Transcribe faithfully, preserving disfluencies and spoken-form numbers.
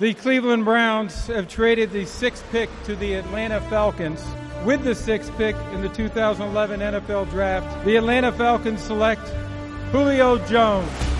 The Cleveland Browns have traded the sixth pick to the Atlanta Falcons. With the sixth pick in the two thousand eleven N F L Draft, the Atlanta Falcons select Julio Jones.